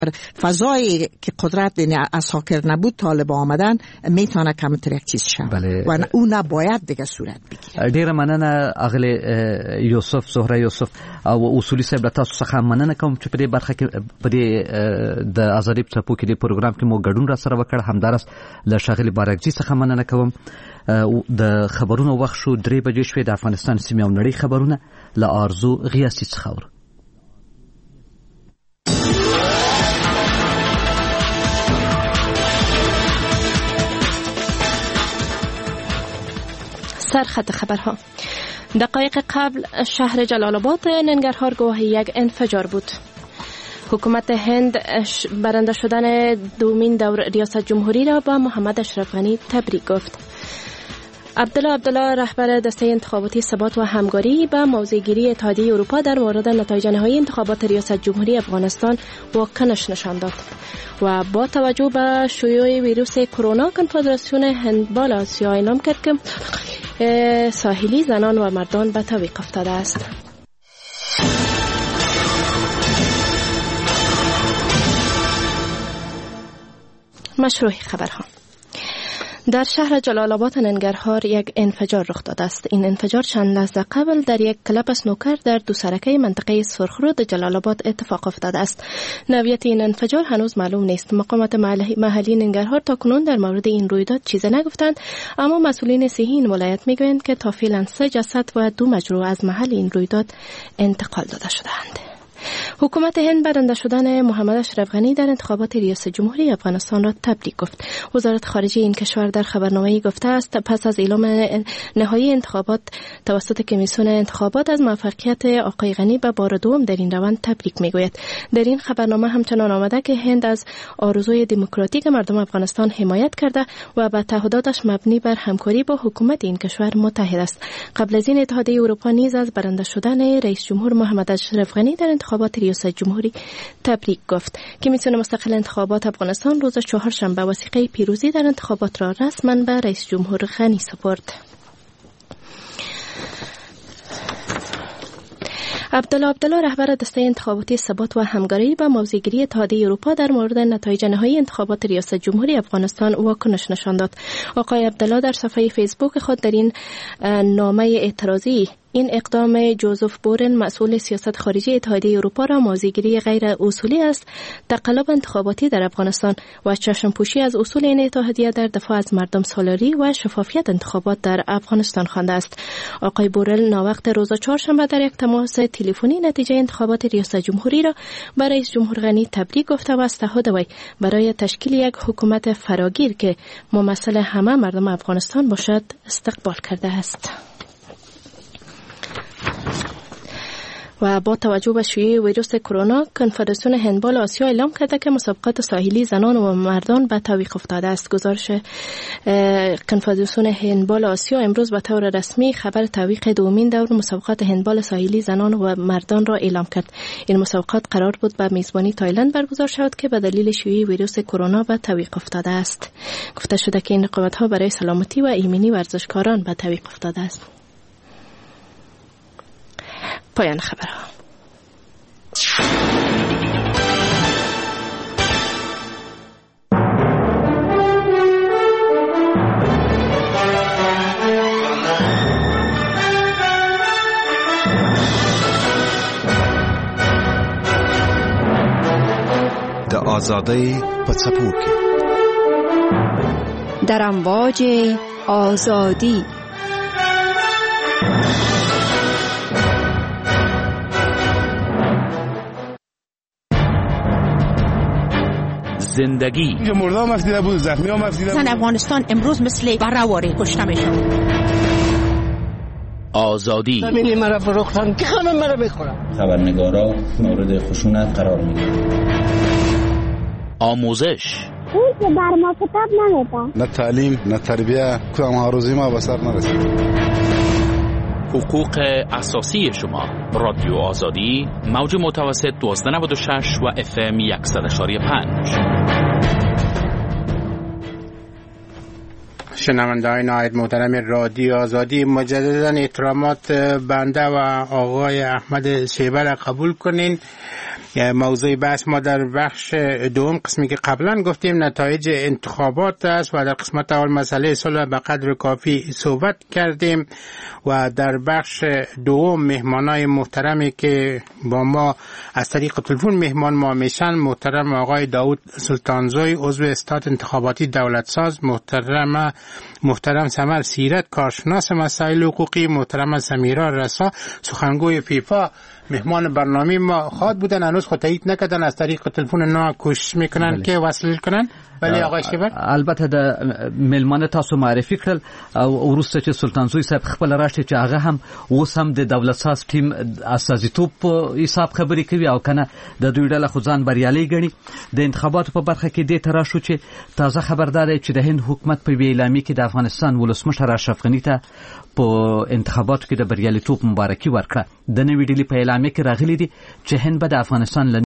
فضای که قدرت اساکر نبود طالب آمدن میتونه کمتر یک چیز شه و اون نباید دیگه صورت بگیره. ډیر مننه اغلی یوسف زهره یوسف او اصولي صاحب تاسو څخه مننه کوم چې په دې برخه کې په دې د ازادي په ټاپو کې د پروګرام کې مو ګډون را سره وکړ. همدارس له شاغلي بارکجي څخه مننه کوم. د خبرونو وخت شو 3 بجې شوې. د افغانستان سیمې او نړۍ خبرونه له آرزو غیاثي څخه اورو. سرخط خبرها. دقایق قبل شهر جلال آباد ننگرهار گواه یک انفجار بود. حکومت هند برنده شدن دومین دور ریاست جمهوری را با محمد اشرف غنی تبریک گفت. عبدالله رهبر دسته انتخاباتی ثبات و همکاری به موضع‌گیری اتحادیه اروپا در مورد نتایج نهایی انتخابات ریاست جمهوری افغانستان واکنش نشان داد و با توجه به شیوع ویروس کرونا کنفدراسیون هندبال آسیا اعلام کرد که ساحلی زنان و مردان به تعویق افتاده است. مشروع خبرها. در شهر جلال آباد ننگرهار یک انفجار رخ داده است. این انفجار چند لحظه قبل در یک کلب اسنوکر در دوسرکه منطقه سرخرود جلال آباد اتفاق افتاده است. نوعیت این انفجار هنوز معلوم نیست. مقامات محلی ننگرهار تاکنون در مورد این رویداد چیزی نگفتند، اما مسئولین صحی این ولایت میگویند که تا فعلا 3 جسد و 2 مجروح از محل این رویداد انتقال داده شدند. حکومت هند برنده شدن محمد اشرف غنی در انتخابات ریاست جمهوری افغانستان را تبریک گفت. وزارت خارجه این کشور در خبرنامه‌ای گفته است پس از اعلام نهایی انتخابات توسط کمیسیون انتخابات از موفقیت آقای غنی به بار دوم در این روند تبریک میگوید. در این خبرنامه همچنان آمده که هند از آرزوی دموکراتیک مردم افغانستان حمایت کرده و به تعهداتش مبنی بر همکاری با حکومت این کشور متحد است. قبل از این اتحادیه اروپا نیز از برنده شدن رئیس جمهور محمد اشرف غنی در انتخابات ریاست جمهوری تبریک گفت. کمیسیون مستقل انتخابات افغانستان روز چهارشنبه وثیقه پیروزی در انتخابات را رسما به رئیس جمهور غنی سپرد. عبدالله رهبر دسته انتخاباتی ثبات و همکاری به موضع‌گیری اتحادیه اروپا در مورد نتایج نهایی انتخابات ریاست جمهوری افغانستان واکنش نشان داد. آقای عبدالله در صفحه فیسبوک خود در این نامه اعتراضی این اقدام جوزف بورل مسئول سیاست خارجی اتحادیه اروپا را موضع‌گیری غیر اصولی است، تقلب انتخاباتی در افغانستان و چشم‌پوشی از اصول این اتحادیه در دفاع از مردم سالاری و شفافیت انتخابات در افغانستان خوانده است. آقای بورل ناوقت روز چهارشنبه در یک تماس تلفنی نتیجه انتخابات ریاست جمهوری را برای رئیس جمهور غنی تبریک گفته و از تعهد وی برای تشکیل یک حکومت فراگیر که ممثل همه مردم افغانستان باشد استقبال کرده است. و با توجه به شیوع ویروس کرونا کنفدراسیون هندبال آسیا اعلام کرده که مسابقات ساحلی زنان و مردان به تعویق افتاده است. گزارش کنفدراسیون هندبال آسیا امروز به طور رسمی خبر تعویق دومین دور مسابقات هندبال ساحلی زنان و مردان را اعلام کرد. این مسابقات قرار بود به میزبانی تایلند برگزار شود که به دلیل شیوع ویروس کرونا به تعویق افتاده است. گفته شده که این رقابت‌ها برای سلامتی و ایمنی ورزشکاران به تعویق افتاده است. پایان خبرها. د آزادۍ په څپو کې در امواج آزادی زندگی مرده هم افزیده بود، زخمی هم افزیده بود. افغانستان امروز مثل برهواری کشته میشد. آزادی زمینی مرا فروختن که همه مرا بخورن. خبرنگارا مورد خشونت قرار میگیرن. آموزش اون که بر ما کتاب نمیده. نه تعلیم نه تربیه، کدام آرزوی ما به سر نرسید. حقوق اساسی شما. رادیو آزادی موج متوسط 1296 و FM 100.5. شنونده‌های نهایت محترم رادیو آزادی، مجددا احترامات بنده و آقای احمد شیبه را قبول کنین. موضوع بحث ما در بخش دوم قسمی که قبلا گفتیم نتایج انتخابات است و در قسمت اول مسئله صلح به قدر کافی صحبت کردیم و در بخش دوم مهمانای محترمی که با ما از طریق تلفن مهمان ما میشن، محترم آقای داود سلطانزوی عضو استاد انتخاباتی دولتساز، محترم سمر سیرت کارشناس مسائل حقوقی، محترم سمیرا رسا سخنگوی فیفا مهمان برنامه ما خواهد بودن. هنوز خود تایید نکردن، از طریق تلفن نا کوشش میکنن که وصل کنن. ولی آقای شیبر البته د ملمانه تاسو معرفي کړل او ورسته چې سلطانزوی صاحب خپل راشي چې هغه هم اوس هم د دولت ساز ټیم اساسیتوب په حساب خبرې کوي او کنه د دوی ډله خو ځان بریالي ګڼي. د انتخاباتو په برخه کې د تراشو چې تازه خبردار دی چې د هند حکومت په اعلامیه کې د افغانستان ولسمشر اشرف غنی ته په انتخاباتو کې د بریالیتوب مبارکي ورکړه. د نوې ډیلی په اعلامیه کې راغلي دي چې هند به د افغانستان